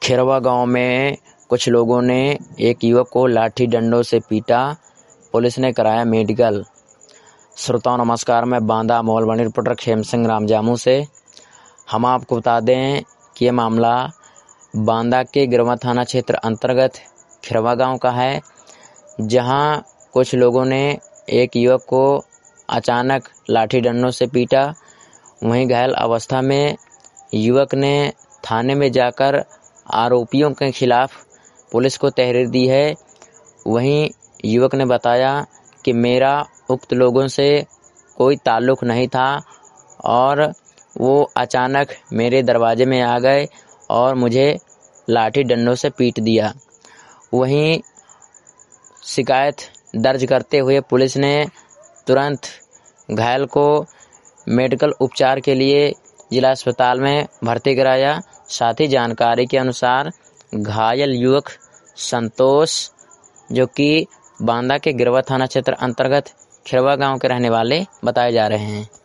खिरवा गांव में कुछ लोगों ने एक युवक को लाठी डंडों से पीटा। पुलिस ने कराया मेडिकल। श्रोताओं नमस्कार, मैं बांदा मोहलवानी रिपोर्टर खेम सिंह रामजामू से। हम आपको बता दें कि ये मामला बांदा के गिरवा थाना क्षेत्र अंतर्गत खिरवा गांव का है, जहां कुछ लोगों ने एक युवक को अचानक लाठी डंडों से पीटा। वहीं घायल अवस्था में युवक ने थाने में जाकर आरोपियों के खिलाफ पुलिस को तहरीर दी है। वहीं युवक ने बताया कि मेरा उक्त लोगों से कोई ताल्लुक नहीं था और वो अचानक मेरे दरवाजे में आ गए और मुझे लाठी डंडों से पीट दिया। वहीं शिकायत दर्ज करते हुए पुलिस ने तुरंत घायल को मेडिकल उपचार के लिए जिला अस्पताल में भर्ती कराया। साथ ही जानकारी के अनुसार घायल युवक संतोष, जो कि बांदा के गिरवा थाना क्षेत्र अंतर्गत खिरवा गांव के रहने वाले बताए जा रहे हैं।